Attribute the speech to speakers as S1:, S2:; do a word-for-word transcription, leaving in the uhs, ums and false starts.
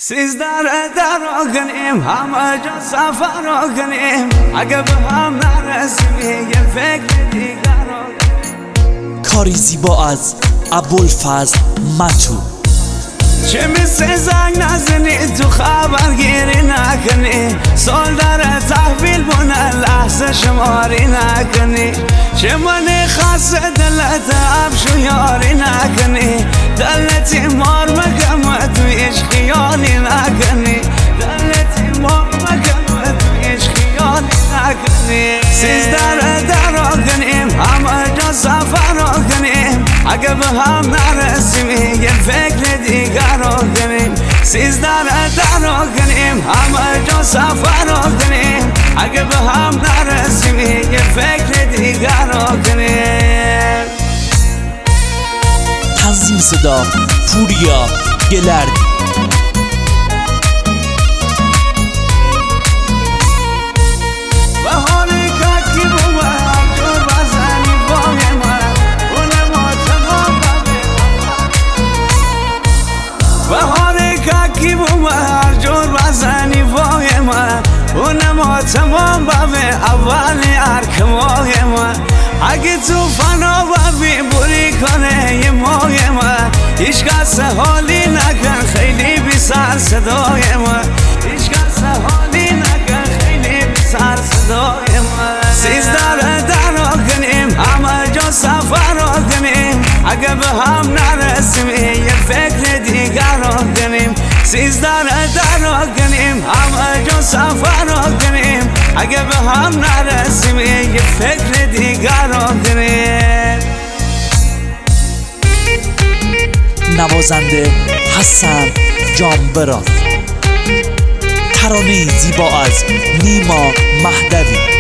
S1: سیزده در را کنیم همه جا سفر را کنیم اگه به هم نرسیم یه فکر دیگر را کنیم.
S2: کاری زیبا از ابوالفضل متو.
S1: چه مثل زنگ نزنی تو خبرگیری نکنی، سال در تحویل بونه لحظه شماری نکنی، چه منی خاص دلت ابشو یاری نکنی، دلتی مار مگم تو عشق خیالی نکنی، دلتی مار مگم تو عشق خیالی نکنی. سیزده در را کنیم همه جا سفر را کنیم اگه به هم نرسیم یه فکر دیگر را کنیم. سیزده در را کنیم همه جا سفر را کنیم اگه به هم نرسیم یه فکر دیگر را کنیم.
S2: تنظیم صدا پوریا گلردی.
S1: هر جور بزنی وای من اونم تمام بابه اولی ارکمای من، اگه تو فنا بابی بوری کنه یه مای من، هیچ کس حالی نکن خیلی بی سر صدای من، هیچ کس حالی نکن خیلی بی سر صدای من. سیزده در را کنیم همه جا سفر را کنیم اگه به هم نرسیم یه فکر دیگر را کنیم. سیزده در را کنیم همه جا سفر را کنیم اگه به هم نرسیم یه فکر دیگر را کنیم.
S2: نوازنده حسن جانبراز. ترانه زیبا از نیما مهدوی.